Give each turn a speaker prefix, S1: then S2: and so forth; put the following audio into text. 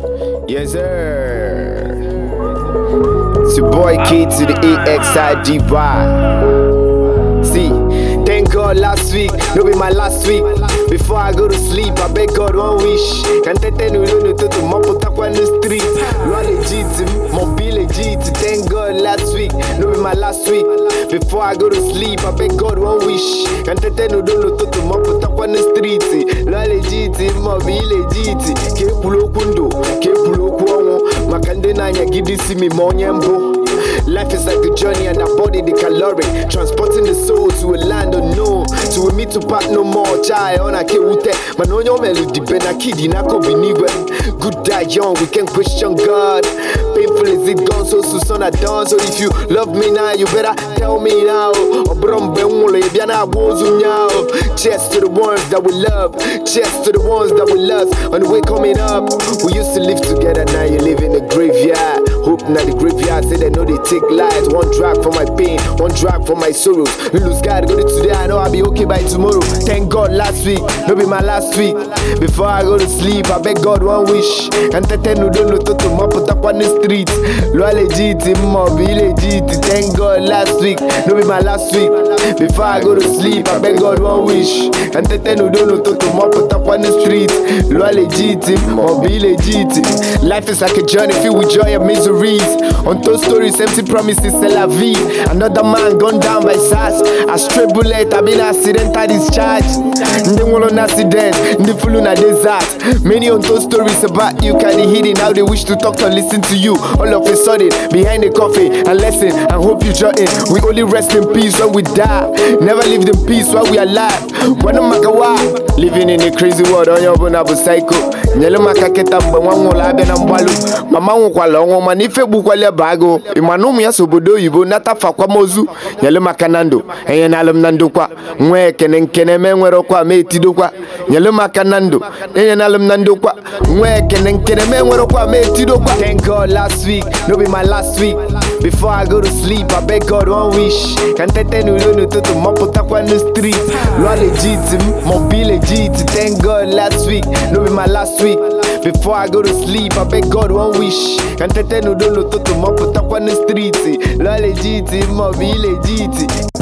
S1: Yes, sir. It's your boy K to the EXIDY. See, thank God last week, no be my last week. Before I go to sleep, I beg God one wish. Can't tell you to mapo takwa on the street. Run legit, mobile legit. Thank God last week, no be my last week. Before I go to sleep, I beg God one wish. Can't tell you to mapo takwa on the street. Run legit, mobile legit. Kepulo kundo, kepulo kuongo. Makande na nyagidi si mi monyembo. Life is like a journey and our body the calorie. Transporting the soul to a land unknown. To a meet to part no more. Chai on a kewute. Manonyo melody bena kidi nako binigwe. Good die young, we can question God. Painful is it gone, so son I done. So if you love me now, you better tell me now. Cheers to the ones that we love. Cheers to the ones that we lost. On the way coming up, we used to live together, now you live in the graveyard. Hope not the graveyard, say they know they take lives. One drag for my pain, one drag for my sorrows. We lose God, go to today, I know I'll be okay by tomorrow. Thank God last week, no be my last week. Before I go to sleep, I beg God one wish. And tete no don't know to mop up on the street. Loa legit, be legit. Thank God last week, no be my last week. Before I go to sleep, I beg God one wish. And tete no don't know to mop up on the street. Loa legit, be legit. Life is like a journey filled with joy and miseries. Untold stories, empty promises, c'est la vie. Another man gone down by SARS. A stray bullet, I been accidental discharged. They want an accident, they full on a desert. Many untold stories about you, kind of hidden. How they wish to talk or listen to you. All of a sudden, behind the coffee, and lesson, and hope you join in. We only rest in peace when we die. Never lived in peace while we alive. When I'm living in a crazy world, on your own, I'm a psycho. Nyele makaketa mbangu la bena mbalu. Mama kwa longo manife bukwa le bago. Imanu ya sobodo yibo natafa kwa mozu. Nyele makanando. Enye nalum nando kwa. Mwe kene menwero kwa metido kwa. Nyele makanando. Enye nalum nando kwa. Mwe kene menwero kwa metido kwa. Thank God last week, no be my last week. Before I go to sleep, I beg God one wish. Can't tell you to mapo takwa on the street. Loa legit, mobile legit. Thank God last week, no be my last week. Before I go to sleep, I beg God one wish. Can't tell you to mapo takwa on the street. Loa legit, mobile legit.